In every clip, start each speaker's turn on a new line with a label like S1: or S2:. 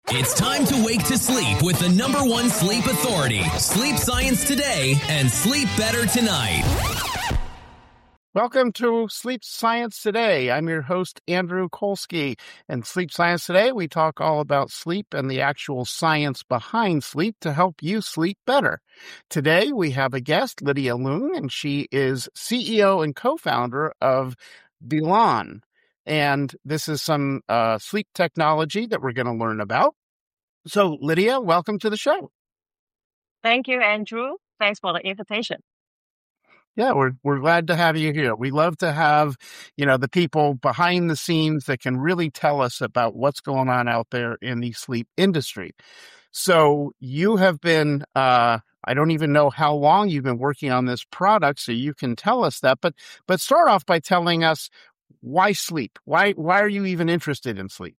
S1: It's time to wake to sleep with the #1 sleep authority, Sleep Science Today, and Sleep Better Tonight.
S2: Welcome to Sleep Science Today. I'm your host, Andrew Kolsky. And Sleep Science Today, we talk all about sleep and the actual science behind sleep to help you sleep better. Today, we have a guest, Lydia Leung, and she is CEO and co-founder of Belon. And this is some sleep technology that we're going to learn about. So, Lydia, welcome to the show.
S3: Thank you, Andrew. Thanks for the invitation.
S2: Yeah, we're glad to have you here. We love to have, the people behind the scenes that can really tell us about what's going on out there in the sleep industry. So you have been, I don't even know how long you've been working on this product, so you can tell us that. But start off by telling us why sleep. Why are you even interested in sleep?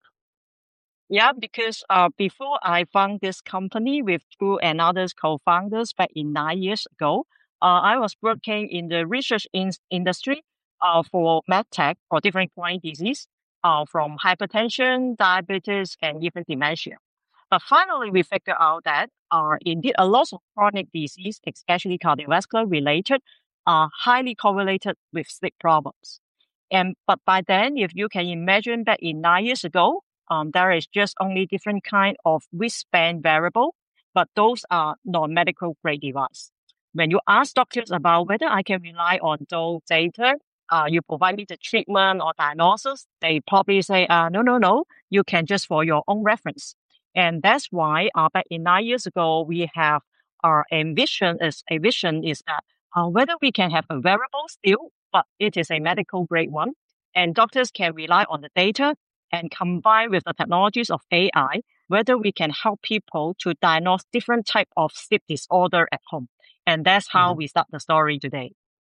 S3: Yeah, because before I found this company with two and others co-founders back in 9 years ago, I was working in the research industry for medtech for different chronic disease, from hypertension, diabetes, and even dementia. But finally, we figured out that indeed a lot of chronic disease, especially cardiovascular related, are highly correlated with sleep problems. But by then, if you can imagine that in 9 years ago, there is just only different kind of wristband wearable, but those are non-medical grade device. When you ask doctors about whether I can rely on those data, you provide me the treatment or diagnosis, they probably say, no, you can just for your own reference. And that's why back in 9 years ago, we have our vision is that whether we can have a wearable still, but it is a medical grade one, and doctors can rely on the data and combine with the technologies of AI, whether we can help people to diagnose different type of sleep disorder at home. And that's how we start the story today.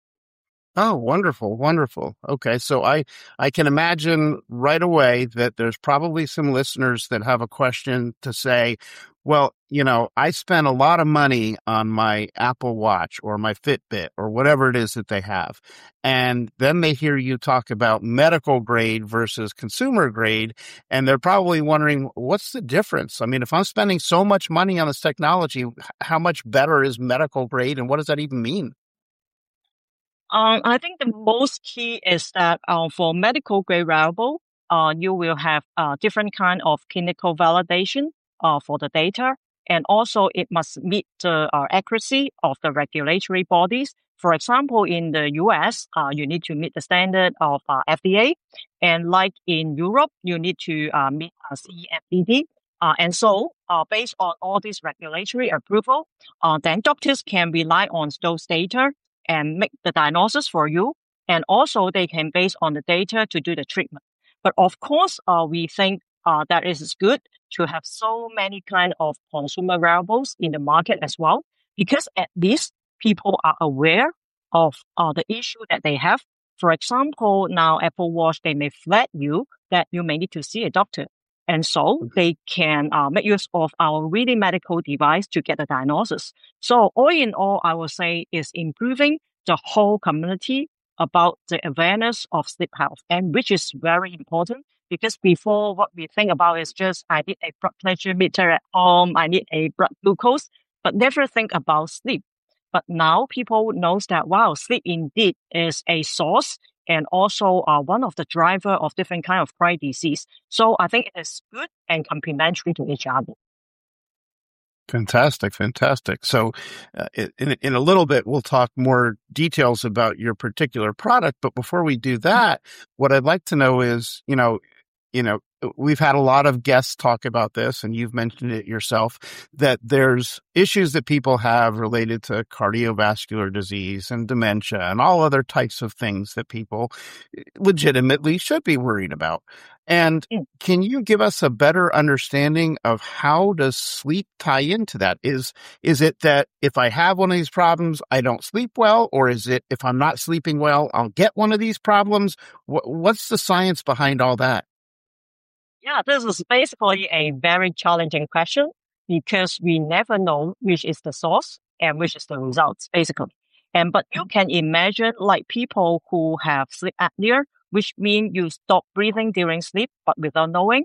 S2: Oh, wonderful, wonderful. Okay, so I can imagine right away that there's probably some listeners that have a question to say, well, I spent a lot of money on my Apple Watch or my Fitbit or whatever it is that they have. And then they hear you talk about medical grade versus consumer grade, and they're probably wondering, what's the difference? I mean, if I'm spending so much money on this technology, how much better is medical grade, and what does that even mean?
S3: I think the most key is that for medical grade wearable, you will have different kind of clinical validation for the data, and also it must meet the accuracy of the regulatory bodies. For example, in the US, you need to meet the standard of FDA, and like in Europe, you need to meet CE-FDD. And so, based on all this regulatory approval, then doctors can rely on those data and make the diagnosis for you. And also they can base on the data to do the treatment. But of course, we think that it is good to have so many kind of consumer wearables in the market as well, because at least people are aware of the issue that they have. For example, now Apple Watch, they may flag you that you may need to see a doctor. And so they can make use of our really medical device to get the diagnosis. So all in all, I would say is improving the whole community about the awareness of sleep health, and which is very important because before what we think about is just I need a blood pressure meter at home, I need a blood glucose, but never think about sleep. But now people knows that, wow, sleep indeed is a source and also one of the driver of different kind of chronic disease. So I think it is good and complementary to each other.
S2: Fantastic. So in a little bit, we'll talk more details about your particular product. But before we do that, what I'd like to know is, we've had a lot of guests talk about this, and you've mentioned it yourself, that there's issues that people have related to cardiovascular disease and dementia and all other types of things that people legitimately should be worried about. And can you give us a better understanding of how does sleep tie into that? Is it that if I have one of these problems, I don't sleep well? Or is it if I'm not sleeping well, I'll get one of these problems? What's the science behind all that?
S3: Yeah, this is basically a very challenging question because we never know which is the source and which is the results, basically. But you can imagine like people who have sleep apnea, which means you stop breathing during sleep, but without knowing,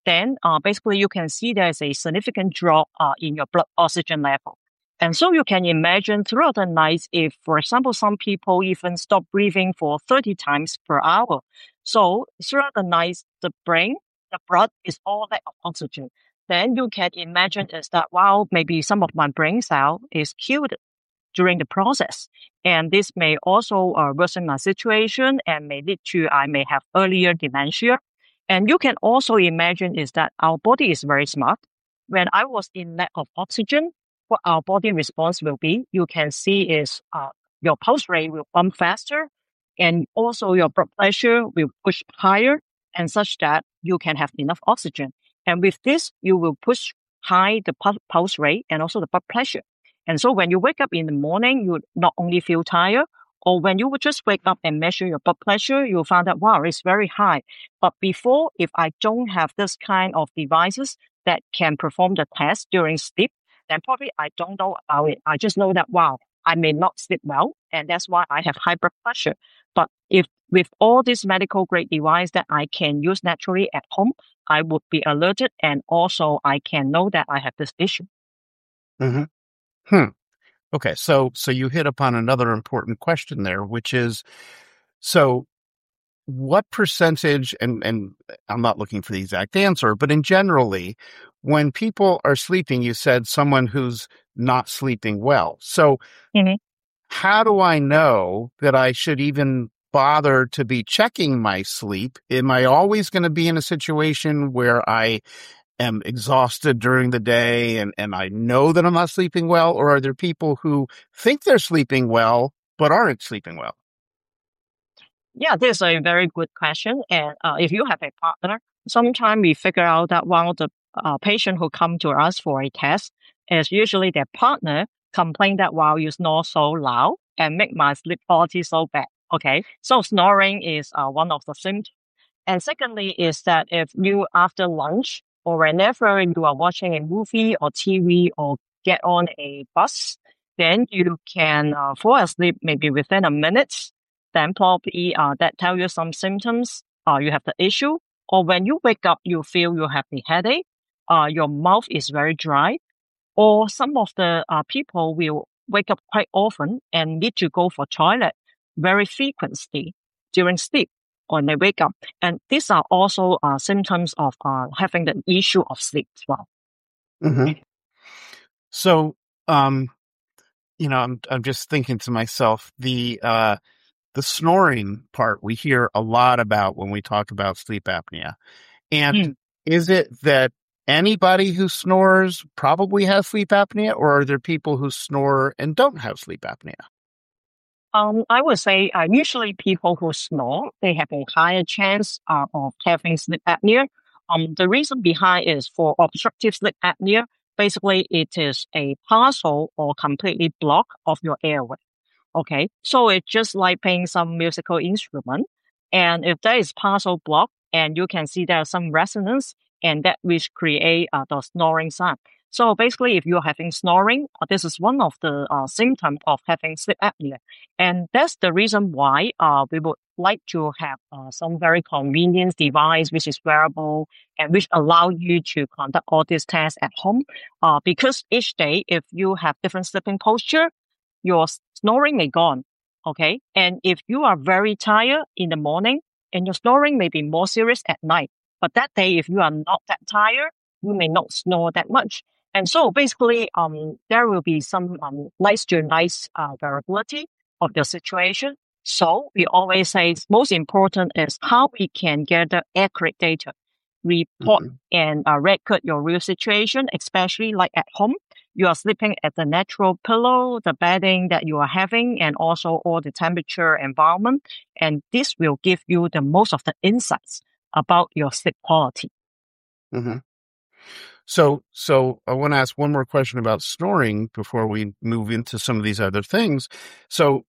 S3: then basically you can see there's a significant drop in your blood oxygen level. And so you can imagine throughout the night, if, for example, some people even stop breathing for 30 times per hour. So throughout the night, the blood is all lack of oxygen. Then you can imagine is that, wow, maybe some of my brain cell is killed during the process. And this may also worsen my situation and may lead to, I may have earlier dementia. And you can also imagine is that our body is very smart. When I was in lack of oxygen, what our body response will be, you can see is your pulse rate will pump faster, and also your blood pressure will push higher, and such that you can have enough oxygen. And with this, you will push high the pulse rate and also the blood pressure. And so when you wake up in the morning, you not only feel tired, or when you would just wake up and measure your blood pressure, you'll find that, wow, it's very high. But before, if I don't have this kind of devices that can perform the test during sleep, then probably I don't know about it. I just know that, wow, I may not sleep well, and that's why I have high blood pressure. But if with all this medical grade device that I can use naturally at home, I would be alerted, and also I can know that I have this issue.
S2: Mm-hmm. Okay, so you hit upon another important question there, which is, so what percentage, and I'm not looking for the exact answer, but in generally, when people are sleeping, you said someone who's not sleeping well. So how do I know that I should even bother to be checking my sleep? Am I always going to be in a situation where I am exhausted during the day and I know that I'm not sleeping well? Or are there people who think they're sleeping well, but aren't sleeping well?
S3: Yeah, this is a very good question. And if you have a partner, sometimes we figure out that one of the patient who come to us for a test is usually their partner complain that, wow, you snore so loud and make my sleep quality so bad. Okay, so snoring is one of the symptoms. And secondly is that if you after lunch or whenever you are watching a movie or TV or get on a bus, then you can fall asleep maybe within a minute. Then probably that tell you some symptoms. You have the issue, or when you wake up, you feel you have the headache. Your mouth is very dry, or some of the people will wake up quite often and need to go for toilet very frequently during sleep when they wake up. And these are also symptoms of having the issue of sleep as well.
S2: Mm-hmm. So, I'm just thinking to myself, the snoring part we hear a lot about when we talk about sleep apnea. And is it that anybody who snores probably has sleep apnea, or are there people who snore and don't have sleep apnea?
S3: I would say usually people who snore, they have a higher chance of having sleep apnea. The reason behind is for obstructive sleep apnea, basically it is a partial or completely block of your airway. Okay, so it's just like playing some musical instrument. And if there is partial block and you can see there's some resonance and that which create the snoring sound. So basically, if you're having snoring, this is one of the symptoms of having sleep apnea. And that's the reason why we would like to have some very convenient device which is wearable and which allow you to conduct all these tests at home. Because each day, if you have different sleeping posture, your snoring may gone. Okay. And if you are very tired in the morning and your snoring may be more serious at night, but that day, if you are not that tired, you may not snore that much. And so basically, there will be some nice to nice variability of the situation. So we always say most important is how we can gather accurate data, report and record your real situation, especially like at home. You are sleeping at the natural pillow, the bedding that you are having, and also all the temperature environment. And this will give you the most of the insights about your sleep quality.
S2: Mm-hmm. So I want to ask one more question about snoring before we move into some of these other things. So,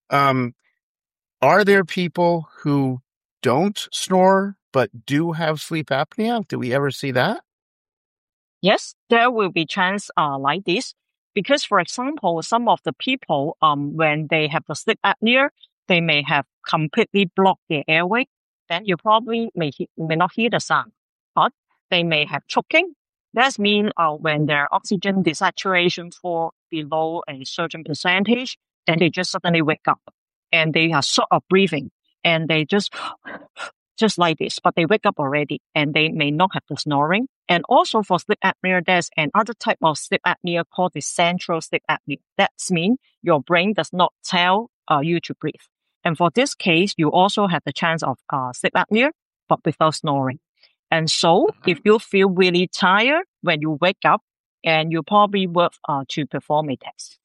S2: are there people who don't snore but do have sleep apnea? Do we ever see that?
S3: Yes, there will be chance like this. Because, for example, some of the people, when they have the sleep apnea, they may have completely blocked their airway. Then you probably may not hear the sound. But they may have choking. That means when their oxygen desaturation fall below a certain percentage, then they just suddenly wake up and they are short of breathing and they just like this, but they wake up already and they may not have the snoring. And also for sleep apnea, there's another type of sleep apnea called the central sleep apnea. That means your brain does not tell you to breathe. And for this case, you also have the chance of sleep apnea, but without snoring. And so if you feel really tired when you wake up, and you probably worth to perform a test.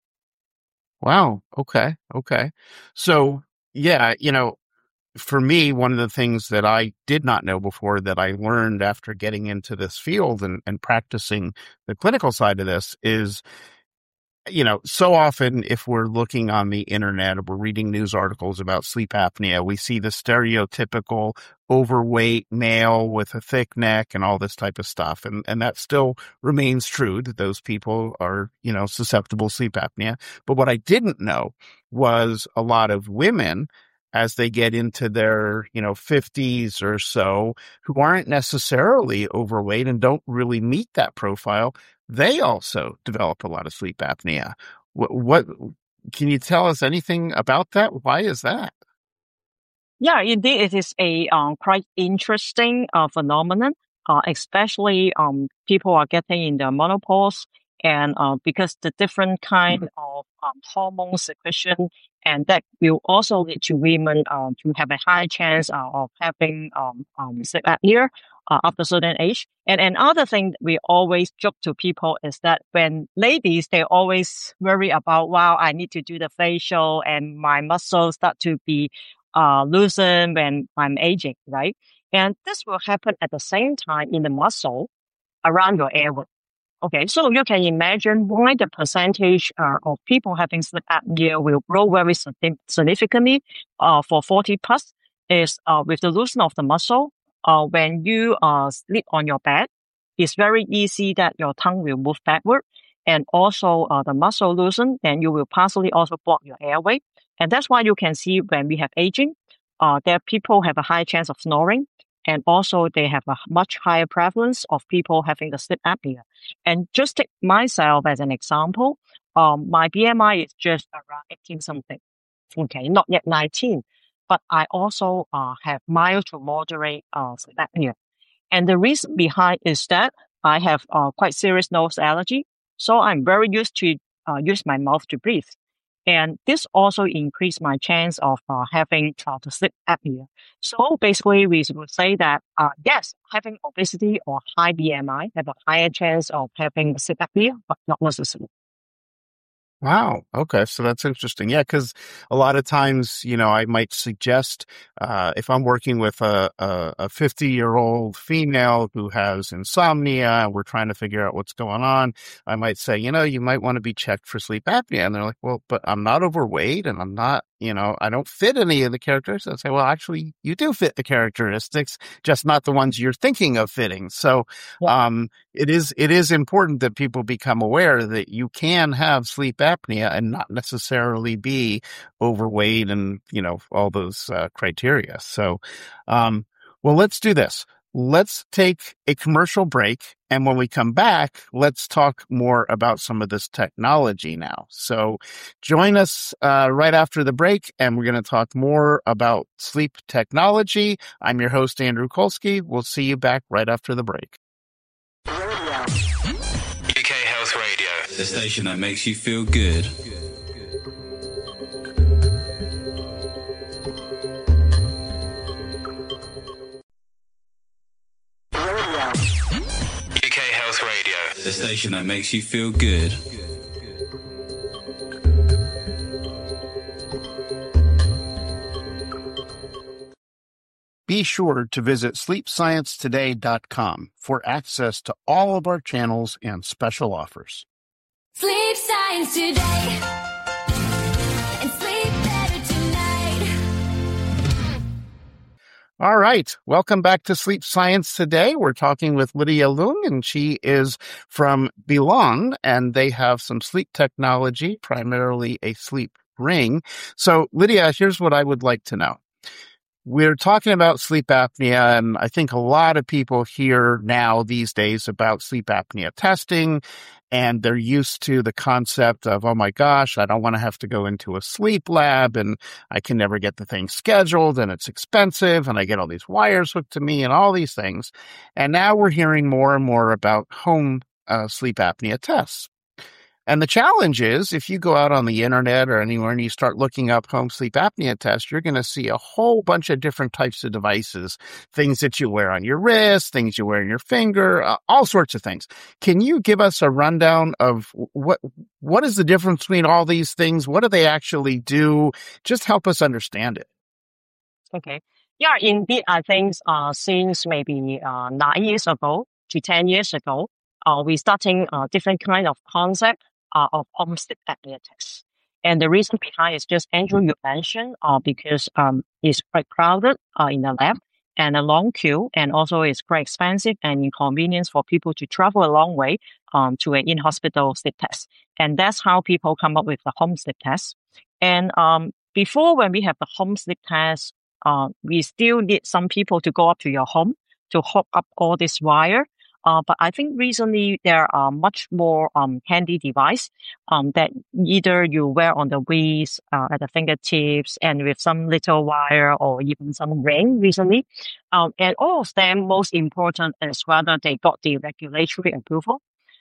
S2: Wow. Okay. So yeah, for me, one of the things that I did not know before that I learned after getting into this field and practicing the clinical side of this is, so often if we're looking on the internet or we're reading news articles about sleep apnea, we see the stereotypical overweight male with a thick neck and all this type of stuff. And that still remains true that those people are, susceptible to sleep apnea. But what I didn't know was a lot of women, as they get into their, 50s or so, who aren't necessarily overweight and don't really meet that profile, they also develop a lot of sleep apnea. What can you tell us anything about that? Why is that?
S3: Yeah, indeed, it is a quite interesting phenomenon, especially people are getting in their menopause, and because the different kind of hormone secretion, and that will also lead to women to have a high chance of having sleep apnea after a certain age. And another thing we always joke to people is that when ladies, they always worry about, wow, I need to do the facial and my muscles start to be loosen when I'm aging, right? And this will happen at the same time in the muscle around your airway. Okay, so you can imagine why the percentage of people having sleep apnea will grow very significantly for 40 plus is with the loosening of the muscle. When you sleep on your bed, it's very easy that your tongue will move backward, and also the muscle loosen, then you will partially also block your airway. And that's why you can see when we have aging, that people have a high chance of snoring, and also they have a much higher prevalence of people having the sleep apnea. And just take myself as an example, my BMI is just around 18 something. Okay, not yet 19, but I also have mild to moderate sleep apnea. And the reason behind is that I have quite serious nose allergy, so I'm very used to use my mouth to breathe. And this also increased my chance of having the sleep apnea. So basically, we would say that, yes, having obesity or high BMI have a higher chance of having sleep apnea, but not necessarily.
S2: Wow. Okay. So that's interesting. Yeah. Cause a lot of times, I might suggest, if I'm working with a 50-year-old female who has insomnia and we're trying to figure out what's going on, I might say, you might want to be checked for sleep apnea. And they're like, well, but I'm not overweight and I'm not, I don't fit any of the characteristics. I say, well, actually you do fit the characteristics, just not the ones you're thinking of fitting. So, it is important that people become aware that you can have sleep apnea and not necessarily be overweight and, all those criteria. So, well, let's do this. Let's take a commercial break. And when we come back, let's talk more about some of this technology now. So join us right after the break, and we're going to talk more about sleep technology. I'm your host, Andrew Kolsky. We'll see you back right after the break.
S4: UK Health Radio, the station that makes you feel good. UK Health Radio, the station that makes you feel good.
S2: Be sure to visit sleepsciencetoday.com for access to all of our channels and special offers.
S5: Sleep Science Today, and sleep better tonight.
S2: All right. Welcome back to Sleep Science Today. We're talking with Lydia Leung, and she is from Belong, and they have some sleep technology, primarily a sleep ring. So, Lydia, here's what I would like to know. we're talking about sleep apnea, and I think a lot of people hear now these days about sleep apnea testing, and they're used to the concept of, oh my gosh, I don't want to have to go into a sleep lab, and I can never get the thing scheduled, and it's expensive, and I get all these wires hooked to me and all these things. And now we're hearing more and more about home sleep apnea tests. And the challenge is, if you go out on the internet or anywhere and you start looking up home sleep apnea tests, you're going to see a whole bunch of different types of devices, things that you wear on your wrist, things you wear in your finger, all sorts of things. Can you give us a rundown of what is the difference between all these things? What do they actually do? Just help us understand it.
S3: Okay. Yeah, indeed, I think since maybe 9 years ago to 10 years ago, we starting different kind of concept of home sleep apnea tests. And the reason behind is just Andrew, you mentioned, because it's quite crowded in the lab and a long queue, and also it's quite expensive and inconvenience for people to travel a long way to an in-hospital sleep test. And that's how people come up with the home sleep test. And before, when we have the home sleep test, we still need some people to go up to your home to hook up all this wire. But I think recently there are much more handy device that either you wear on the wrist, at the fingertips, and with some little wire or even some ring recently. And all of them, most important is whether they got the regulatory approval.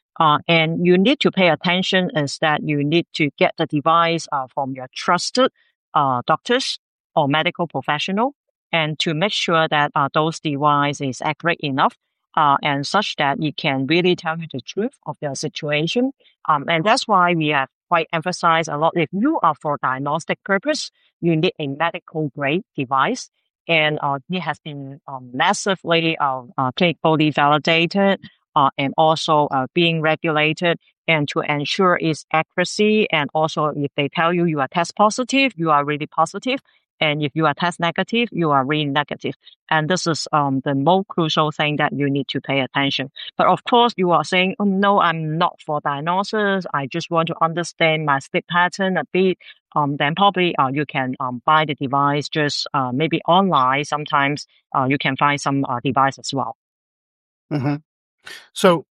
S3: And you need to pay attention is that you need to get the device from your trusted doctors or medical professional, and to make sure that those device is accurate enough. And such that it can really tell you the truth of your situation. And that's why we have quite emphasized a lot. If you are for diagnostic purpose, you need a medical grade device. And it has been massively clinically validated and also being regulated, and to ensure its accuracy. And also, if they tell you you are test positive, you are really positive. And if you are test negative, you are really negative. And this is the most crucial thing that you need to pay attention. But of course, you are saying, oh, no, I'm not for diagnosis. I just want to understand my sleep pattern a bit. Then probably you can buy the device just maybe online. Sometimes you can find some device as well.
S2: Mm-hmm. So,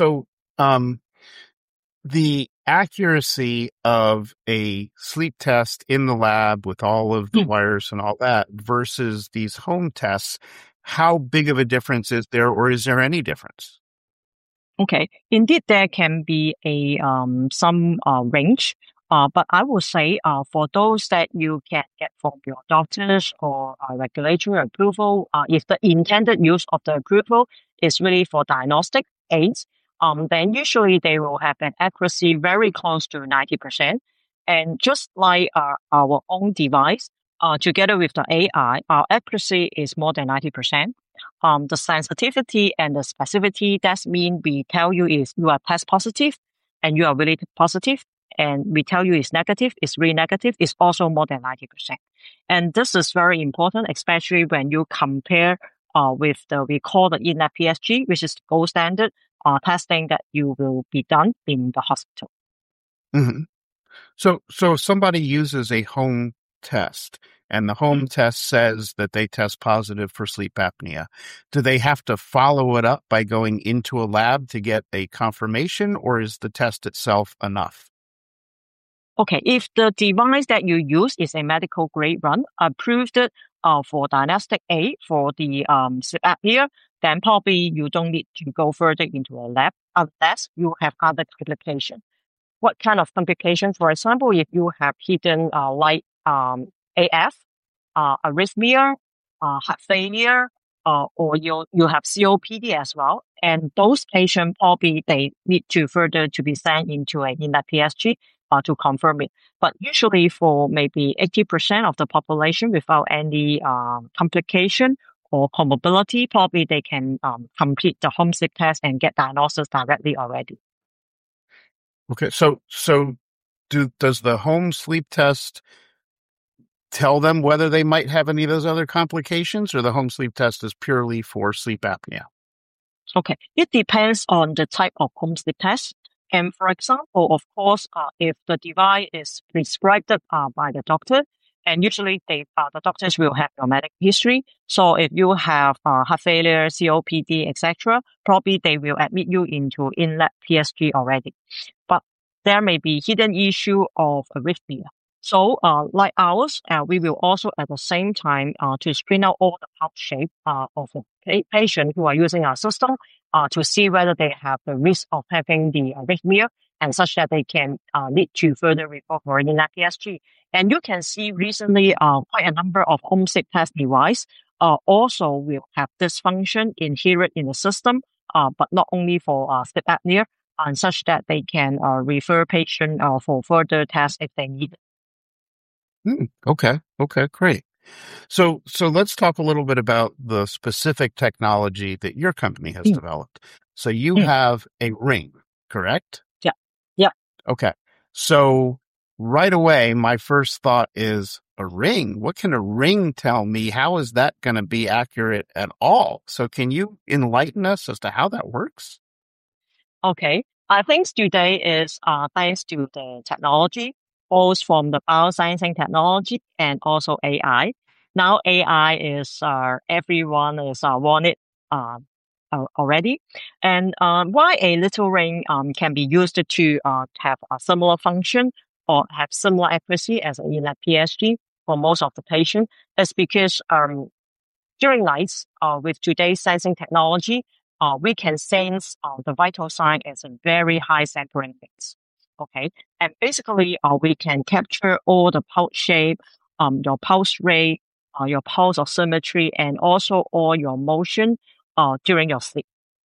S2: the accuracy of a sleep test in the lab with all of the wires and all that versus these home tests, how big of a difference is there, or is there any difference?
S3: Okay, indeed, there can be a some range, but I would say for those that you can get from your doctors or regulatory approval, if the intended use of the approval is really for diagnostic aids, then usually they will have an accuracy very close to 90%. And just like our own device, together with the AI, our accuracy is more than 90%. The sensitivity and the specificity, that mean we tell you is you are test positive and you are really positive, and we tell you is negative, is really negative, is also more than 90%. And this is very important, especially when you compare with we call the in-lab PSG, which is the gold standard testing that you will be done in the hospital.
S2: Mm-hmm. So if somebody uses a home test and the home test says that they test positive for sleep apnea, do they have to follow it up by going into a lab to get a confirmation, or is the test itself enough?
S3: Okay, if the device that you use is a medical grade run, approved for diagnostic aid for the sleep apnea, then probably you don't need to go further into a lab unless you have other complications. What kind of complications? For example, if you have hidden like AF, arrhythmia, heart failure, or you have COPD as well, and those patients probably they need to further to be sent into an in-lab PSG to confirm it. But usually for maybe 80% of the population without any complication or comorbidity, probably they can complete the home sleep test and get diagnosis directly already.
S2: Okay, so does the home sleep test tell them whether they might have any of those other complications, or the home sleep test is purely for sleep apnea?
S3: Okay, it depends on the type of home sleep test. And for example, of course, if the device is prescribed by the doctor, And usually the doctors will have your medical history. So if you have heart failure, COPD, etc., probably they will admit you into in-lab PSG already. But there may be hidden issue of arrhythmia. So like ours, we will also at the same time to screen out all the pulse shape of the patient who are using our system to see whether they have the risk of having the arrhythmia, and such that they can lead to further referral for in-lab PSG. And you can see recently quite a number of home sleep test device also will have this function inherent in the system, but not only for sleep apnea, and such that they can refer patient for further tests if they need it.
S2: Okay, great. So let's talk a little bit about the specific technology that your company has developed. So you have a ring, correct?
S3: Yeah.
S2: Okay. So right away, my first thought is a ring. What can a ring tell me? How is that going to be accurate at all? So can you enlighten us as to how that works?
S3: Okay. I think today is thanks to the technology, both from the bioscience technology and also AI. Now AI is everyone is want it already. And why a little ring can be used to have a similar function or have similar accuracy as an in-lab PSG for most of the patient is because during nights with today's sensing technology, we can sense the vital sign as a very high sampling rates. Okay, and basically we can capture all the pulse shape, your pulse rate, your pulse oximetry, and also all your motion during your sleep.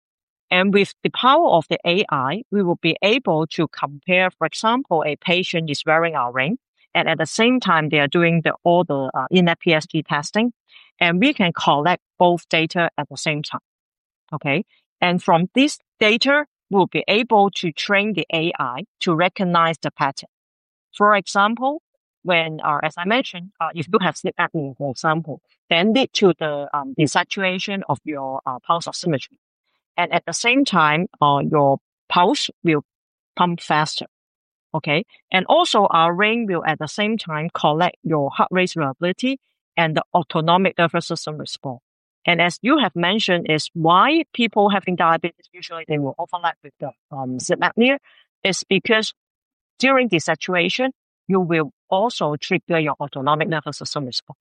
S3: And with the power of the AI, we will be able to compare, for example, a patient is wearing our ring, and at the same time, they are doing all the in-lab PSG testing, and we can collect both data at the same time. Okay. And from this data, we'll be able to train the AI to recognize the pattern. For example, when, as I mentioned, if you have sleep apnea, for example, then lead to the desaturation of your pulse oximetry. And at the same time, your pulse will pump faster. Okay. And also our ring will at the same time collect your heart rate variability and the autonomic nervous system response. And as you have mentioned, is why people having diabetes, usually they will overlap with the sleep apnea, is because during desaturation, you will also trigger your autonomic nervous system response.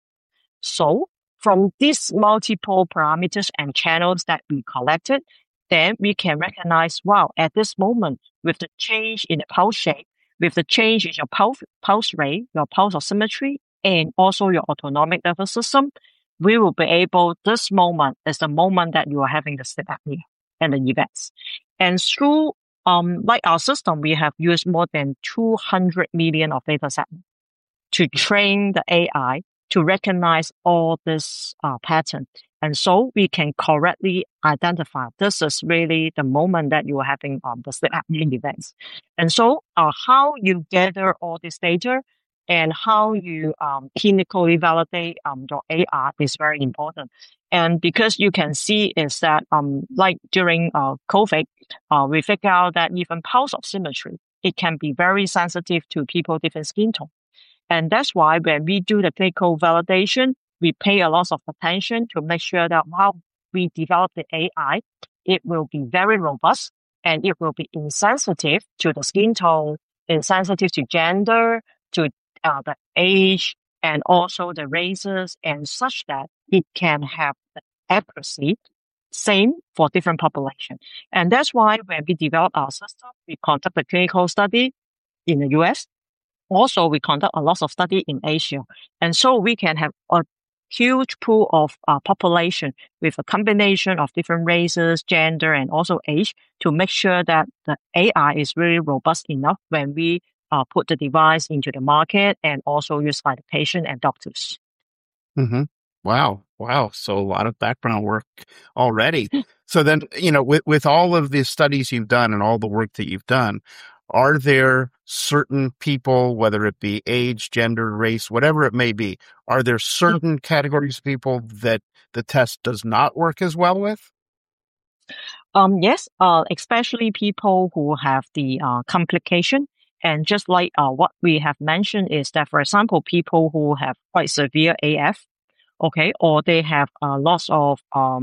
S3: So from these multiple parameters and channels that we collected, then we can recognize, wow, at this moment, with the change in the pulse shape, with the change in your pulse rate, your pulse oximetry, and also your autonomic nervous system, we will be able, this moment is the moment that you are having the sleep apnea and the events. And through, like our system, we have used more than 200 million of data sets to train the AI to recognize all this pattern. And so we can correctly identify this is really the moment that you are having the sleep apnea events. And so how you gather all this data and how you clinically validate your AI is very important. And because you can see is that like during COVID, we figure out that even pulse oximetry, it can be very sensitive to people different skin tone. And that's why when we do the clinical validation, we pay a lot of attention to make sure that while we develop the AI, it will be very robust and it will be insensitive to the skin tone, insensitive to gender, to the age, and also the races, and such that it can have the accuracy same for different population. And that's why when we develop our system, we conduct a clinical study in the US. Also, we conduct a lot of study in Asia. And so we can have a huge pool of population with a combination of different races, gender, and also age to make sure that the AI is really robust enough when we put the device into the market and also used by the patient and doctors.
S2: Mm-hmm. Wow. So a lot of background work already. So then, with all of the studies you've done and all the work that you've done, are there certain people, whether it be age, gender, race, whatever it may be, are there certain categories of people that the test does not work as well with?
S3: Yes, especially people who have the complication And just like what we have mentioned is that, for example, people who have quite severe AF, okay, or they have lots of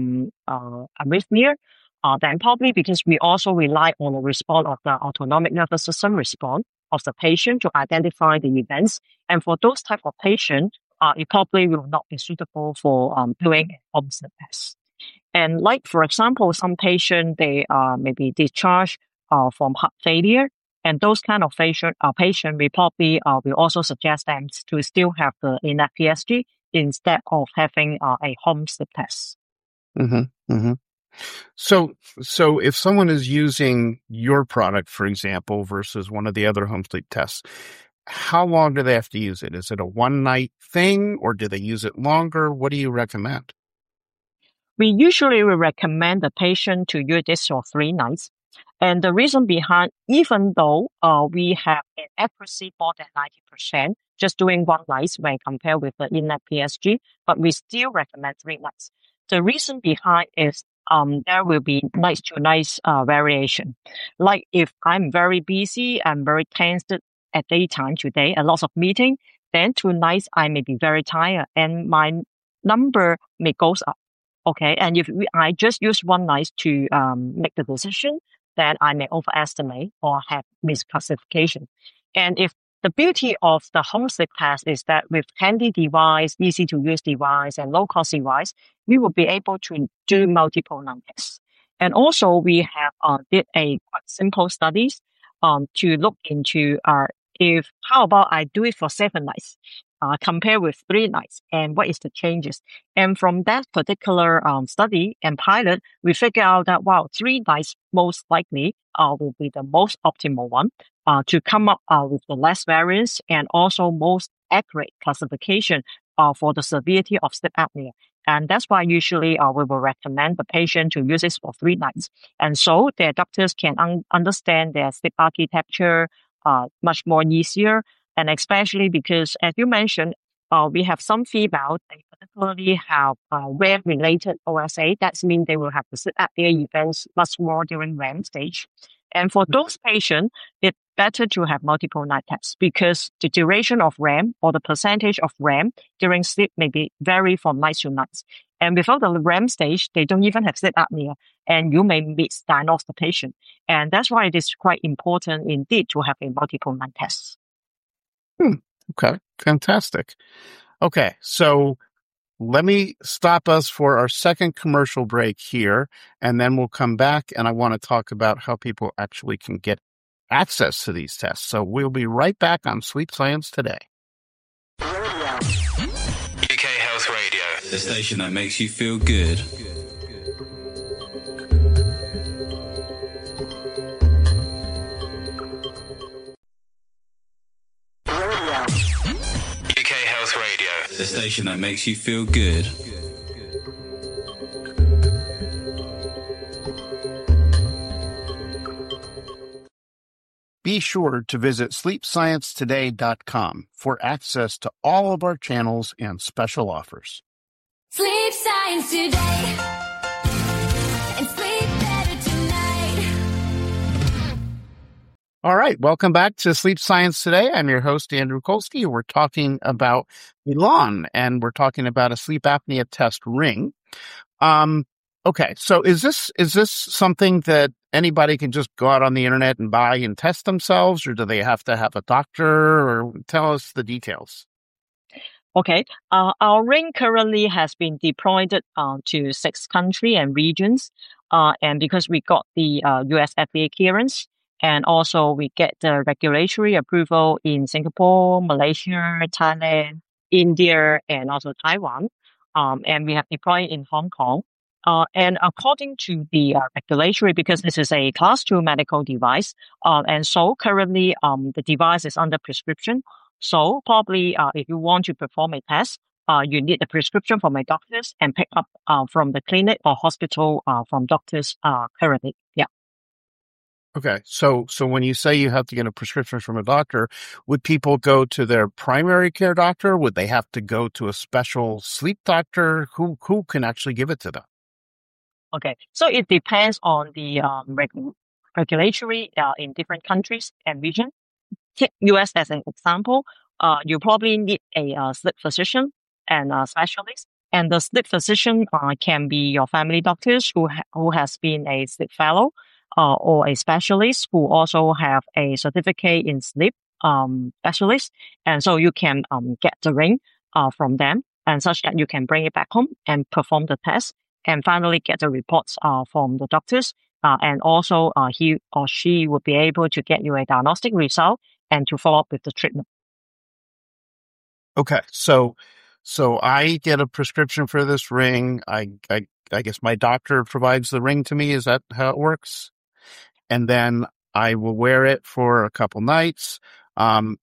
S3: arrhythmia, then probably because we also rely on the response of the autonomic nervous system response of the patient to identify the events. And for those type of patients, it probably will not be suitable for doing a home sleep test. And like, for example, some patient, they may be discharged from heart failure. And those kind of patient, we probably will also suggest them to still have the in-app PSG instead of having a home sleep test.
S2: Mm-hmm. Mm-hmm. So if someone is using your product, for example, versus one of the other home sleep tests, how long do they have to use it? Is it a one-night thing, or do they use it longer? What do you recommend?
S3: We usually will recommend the patient to use this for 3 nights. And the reason behind, even though we have an accuracy more than 90%, just doing 1 night when compared with the in-app PSG, but we still recommend 3 nights. The reason behind is there will be night to night variation. Like if I'm very busy, I'm very tensed at daytime today, a lot of meeting, then 2 nights I may be very tired and my number may goes up. Okay, and if I just use 1 night to make the decision, then I may overestimate or have misclassification. And if the beauty of the home sleep test is that with handy device, easy to use device, and low cost device, we will be able to do multiple night tests. And also we have did a quite simple studies to look into if how about I do it for 7 nights. Compare with 3 nights and what is the changes. And from that particular study and pilot, we figure out that, 3 nights most likely will be the most optimal one to come up with the less variance and also most accurate classification for the severity of sleep apnea. And that's why usually we will recommend the patient to use this for 3 nights. And so their doctors can understand their sleep architecture much more easier. And especially because, as you mentioned, we have some females, they particularly have REM-related OSA. That means they will have the sleep apnea events much more during REM stage. And for those patients, it's better to have multiple night tests because the duration of REM or the percentage of REM during sleep may be vary from night to night. And without the REM stage, they don't even have sleep apnea, and you may misdiagnose the patient. And that's why it is quite important indeed to have a multiple night tests.
S2: Okay, fantastic. Okay, so let me stop us for our second commercial break here, and then we'll come back, and I want to talk about how people actually can get access to these tests. So we'll be right back on Sleep Science Today.
S4: UK Health Radio, the station that makes you feel good. UK Health Radio, the station that makes you feel good.
S2: Be sure to visit sleepsciencetoday.com for access to all of our channels and special offers.
S5: Sleep Science Today. And sleep better tonight.
S2: All right, welcome back to Sleep Science Today. I'm your host, Andrew Kolsky. We're talking about Elan, and we're talking about a sleep apnea test ring. Okay, so is this something that anybody can just go out on the internet and buy and test themselves, or do they have to have a doctor? Or tell us the details.
S3: Okay, our ring currently has been deployed to 6 countries and regions, and because we got the US FDA clearance, and also we get the regulatory approval in Singapore, Malaysia, Thailand, India, and also Taiwan, and we have deployed in Hong Kong. And according to the regulatory, because this is a class 2 medical device, and so currently the device is under prescription. So probably if you want to perform a test, you need a prescription from a doctors and pick up from the clinic or hospital from doctors currently. Yeah.
S2: Okay, so when you say you have to get a prescription from a doctor, would people go to their primary care doctor? Would they have to go to a special sleep doctor? Who can actually give it to them?
S3: Okay, so it depends on the regulatory in different countries and regions. take US as an example. You probably need a sleep physician and a specialist. And the sleep physician can be your family doctors who has been a sleep fellow, or a specialist who also have a certificate in sleep specialist. And so you can get the ring from them, and such that you can bring it back home and perform the test, and finally get the reports from the doctors. And also he or she would be able to get you a diagnostic result and to follow up with the treatment.
S2: Okay. So I get a prescription for this ring. I guess my doctor provides the ring to me. Is that how it works? And then I will wear it for a couple nights. Am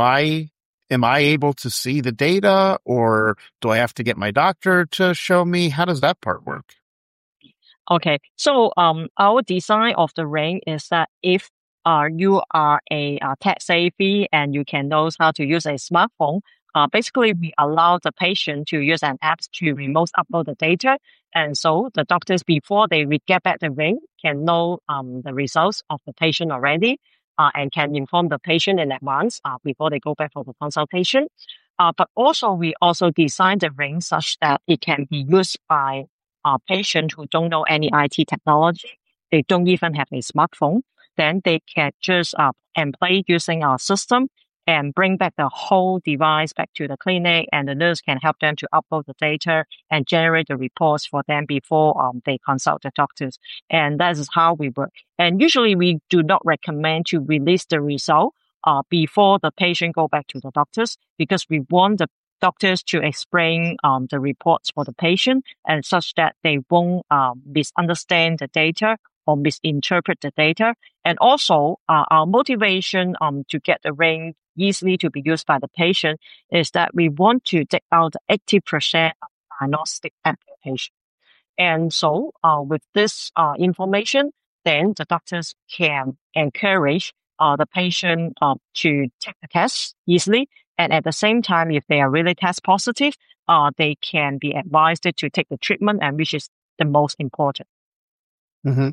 S2: I able to see the data, or do I have to get my doctor to show me? How does that part work?
S3: Okay, so our design of the ring is that if you are a tech savvy and you can know how to use a smartphone, basically we allow the patient to use an app to remote upload the data, and so the doctors, before they get back the ring, can know the results of the patient already, and can inform the patient in advance before they go back for the consultation. But also we also design the ring such that it can be used by patients who don't know any IT technology. They don't even have a smartphone. Then they can just and play using our system and bring back the whole device back to the clinic, and the nurse can help them to upload the data and generate the reports for them before they consult the doctors. And that is how we work. And usually we do not recommend to release the result before the patient go back to the doctors, because we want the doctors to explain the reports for the patient, and such that they won't misunderstand the data or misinterpret the data. And also our motivation to get the ring easily to be used by the patient is that we want to take out 80% of diagnostic application. And so with this information, then the doctors can encourage the patient to take the test easily. And at the same time, if they are really test positive, they can be advised to take the treatment, and which is the most important.
S2: Mm-hmm.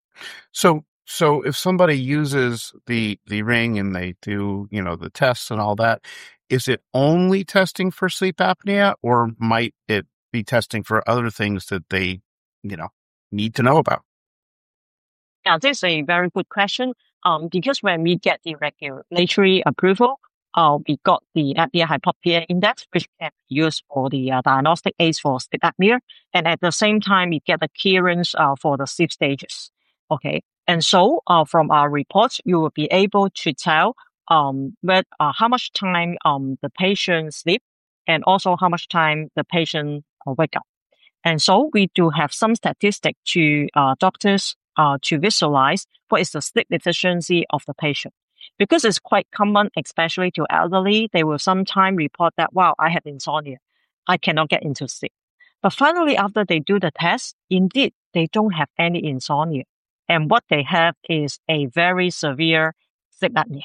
S2: So if somebody uses the ring and they do, the tests and all that, is it only testing for sleep apnea, or might it be testing for other things that they, need to know about?
S3: Yeah, this is a very good question. Because when we get the regulatory approval, we got the apnea-hypopnea index, which can be used for the diagnostic aids for sleep apnea. And at the same time, we get the clearance for the sleep stages. Okay. And so from our reports, you will be able to tell how much time the patient sleep, and also how much time the patient wake up. And so we do have some statistics to doctors to visualize what is the sleep efficiency of the patient. Because it's quite common, especially to elderly, they will sometimes report that, wow, I have insomnia. I cannot get into sleep. But finally, after they do the test, indeed, they don't have any insomnia. And what they have is a very severe sleep apnea.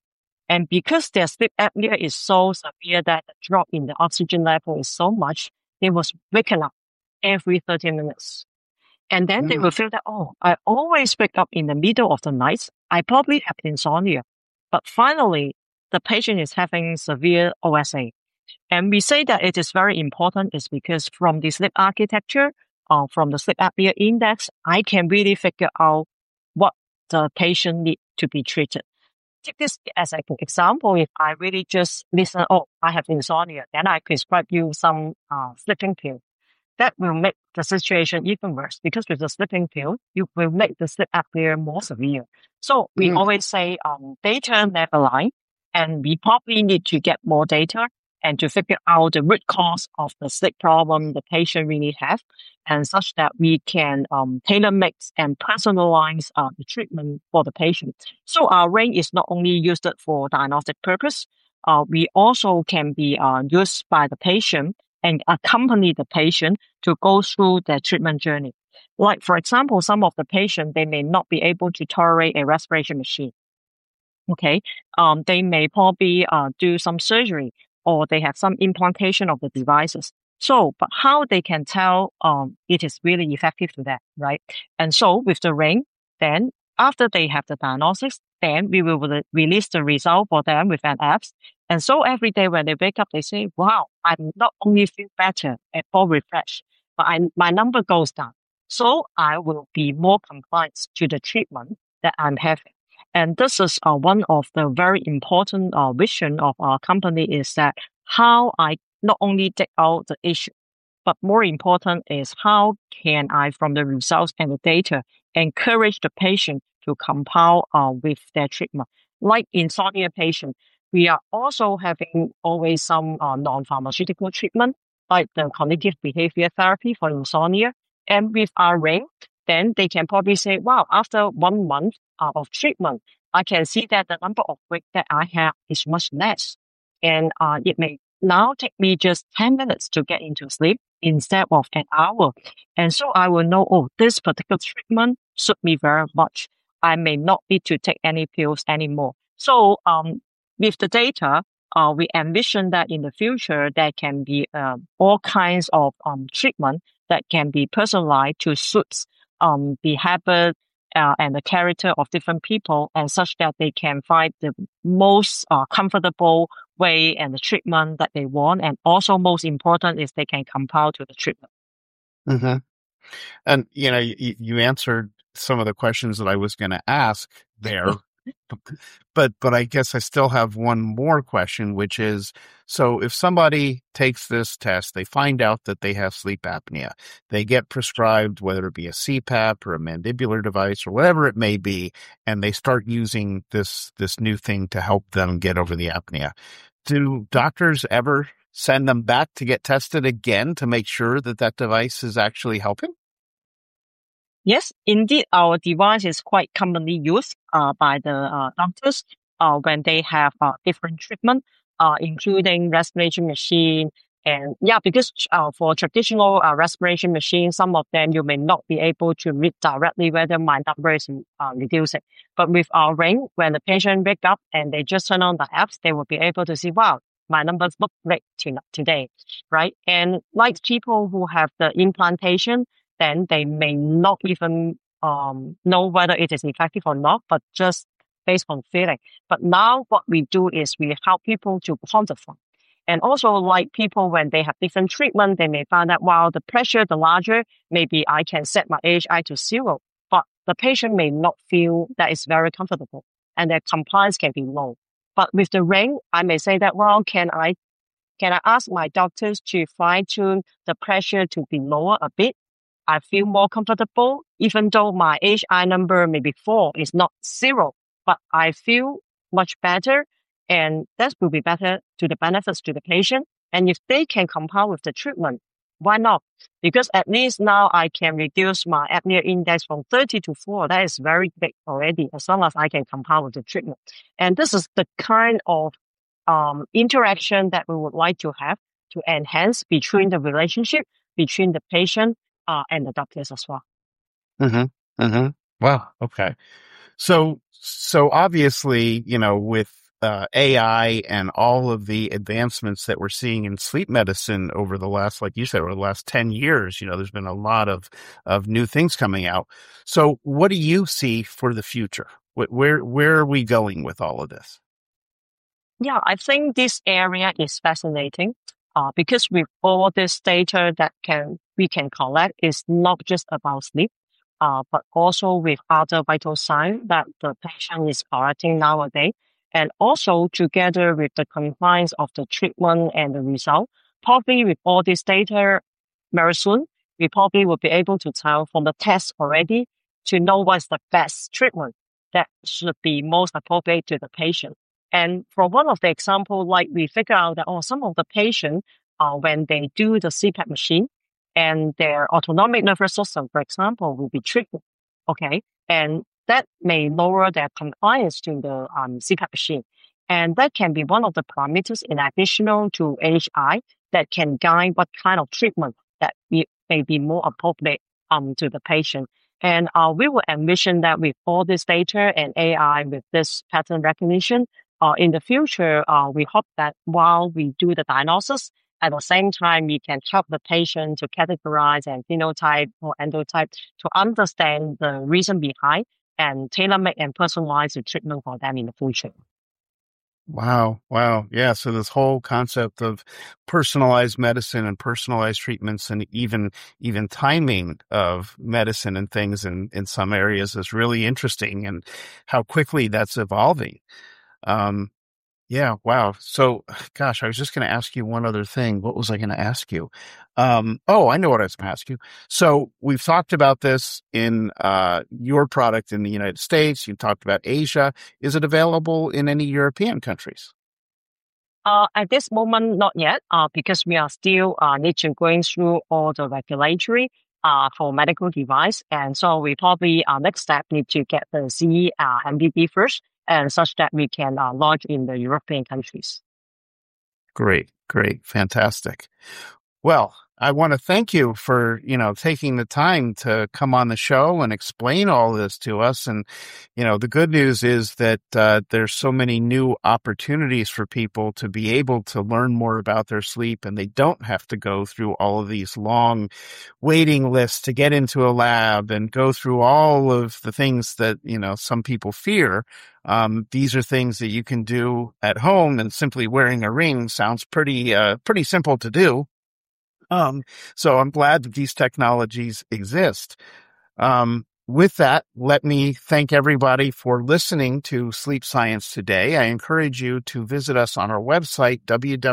S3: And because their sleep apnea is so severe that the drop in the oxygen level is so much, they was waking up every 30 minutes. And then they will feel that, oh, I always wake up in the middle of the night. I probably have insomnia. But finally, the patient is having severe OSA. And we say that it is very important is because from the sleep architecture, from the sleep apnea index, I can really figure out what the patient needs to be treated. Take this as an example. If I really just listen, oh, I have insomnia, then I prescribe you some sleeping pill. That will make the situation even worse, because with the sleeping pill, you will make the sleep apnea more severe. So we always say data never lie, and we probably need to get more data and to figure out the root cause of the sleep problem the patient really have, and such that we can tailor-make and personalize the treatment for the patient. So our ring is not only used for diagnostic purpose, we also can be used by the patient and accompany the patient to go through their treatment journey. Like, for example, some of the patients, they may not be able to tolerate a respiration machine. Okay. They may probably do some surgery, or they have some implantation of the devices. So, but how they can tell it is really effective to them, right? And so with the ring, then after they have the diagnosis, then we will release the result for them with an app. And so every day when they wake up, they say, wow, I not only feel better and more refreshed, but my number goes down. So I will be more compliant to the treatment that I'm having. And this is one of the very important vision of our company is that how I not only take out the issue, but more important is how can I, from the results and the data, encourage the patient to compound with their treatment. Like insomnia patient, we are also having always some non-pharmaceutical treatment, like the cognitive behavior therapy for insomnia. And with our ring, then they can probably say, wow, after 1 month of treatment, I can see that the number of weeks that I have is much less. And it may now take me just 10 minutes to get into sleep instead of an hour. And so I will know, oh, this particular treatment suits me very much. I may not need to take any pills anymore. So with the data, we envision that in the future, there can be all kinds of treatment that can be personalized to suit the habit and the character of different people, and such that they can find the most comfortable way and the treatment that they want. And also most important is they can compile to the treatment.
S2: Mm-hmm. And, you answered some of the questions that I was going to ask there. But I guess I still have one more question, which is, so if somebody takes this test, they find out that they have sleep apnea, they get prescribed, whether it be a CPAP or a mandibular device or whatever it may be, and they start using this new thing to help them get over the apnea. Do doctors ever send them back to get tested again to make sure that device is actually helping?
S3: Yes, indeed, our device is quite commonly used by the doctors when they have different treatment, including respiration machine. And because for traditional respiration machine, some of them you may not be able to read directly whether my number is reducing. But with our ring, when the patient wake up and they just turn on the apps, they will be able to see, wow, my numbers look great today, right? And like people who have the implantation, then they may not even know whether it is effective or not, but just based on feeling. But now what we do is we help people to quantify. And also like people, when they have different treatment, they may find that while the pressure, the larger, maybe I can set my AHI to 0, but the patient may not feel that it's very comfortable and their compliance can be low. But with the ring, I may say that, well, can I ask my doctors to fine tune the pressure to be lower a bit? I feel more comfortable, even though my AHI number maybe 4 is not 0, but I feel much better, and that will be better to the benefits to the patient. And if they can compile with the treatment, why not? Because at least now I can reduce my apnea index from 30 to 4. That is very big already, as long as I can compile with the treatment. And this is the kind of interaction that we would like to have to enhance between the relationship between the patient and the doctors as well.
S2: Mm-hmm. Mm-hmm. Wow. Okay. So obviously, with AI and all of the advancements that we're seeing in sleep medicine over the last, like you said, over the last 10 years, there's been a lot of new things coming out. So what do you see for the future? Where are we going with all of this?
S3: Yeah, I think this area is fascinating because with all this data that we can collect, is not just about sleep, but also with other vital signs that the patient is collecting nowadays. And also together with the compliance of the treatment and the result, probably with all this data very soon, we probably will be able to tell from the test already to know what's the best treatment that should be most appropriate to the patient. And for one of the example, like we figure out that some of the patients, when they do the CPAP machine and their autonomic nervous system, for example, will be triggered. Okay. And that may lower their compliance to the CPAP machine. And that can be one of the parameters in addition to AHI that can guide what kind of treatment that may be more appropriate to the patient. And we will envision that with all this data and AI, with this pattern recognition, in the future, we hope that while we do the diagnosis, at the same time, we can help the patient to categorize and phenotype or endotype to understand the reason behind and tailor-make and personalize the treatment for them in the future.
S2: Wow. Yeah. So this whole concept of personalized medicine and personalized treatments and even timing of medicine and things in some areas is really interesting, and how quickly that's evolving. Yeah. Wow. So, gosh, I was just going to ask you one other thing. What was I going to ask you? I know what I was going to ask you. So we've talked about this in your product in the United States. You talked about Asia. Is it available in any European countries?
S3: At this moment, not yet, because we are still need to going through all the regulatory for medical device, and so we probably next step need to get the CE MDD first, and such that we can launch in the European countries.
S2: Great, fantastic. Well, I want to thank you for, taking the time to come on the show and explain all this to us. And, the good news is that there's so many new opportunities for people to be able to learn more about their sleep, and they don't have to go through all of these long waiting lists to get into a lab and go through all of the things that, some people fear. These are things that you can do at home, and simply wearing a ring sounds pretty simple to do. So I'm glad that these technologies exist. With that, let me thank everybody for listening to Sleep Science Today. I encourage you to visit us on our website,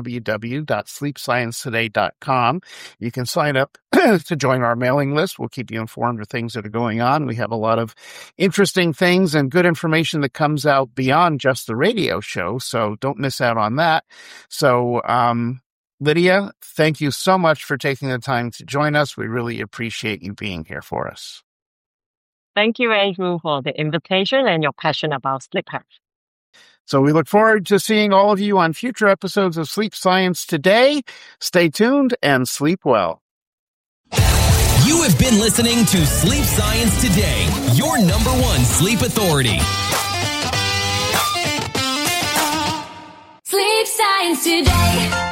S2: www.sleepsciencetoday.com. You can sign up to join our mailing list. We'll keep you informed of things that are going on. We have a lot of interesting things and good information that comes out beyond just the radio show, so don't miss out on that. So, Lydia, thank you so much for taking the time to join us. We really appreciate you being here for us.
S3: Thank you, Andrew, for the invitation and your passion about sleep health.
S2: So we look forward to seeing all of you on future episodes of Sleep Science Today. Stay tuned and sleep well.
S1: You have been listening to Sleep Science Today, your number one sleep authority.
S5: Sleep Science Today.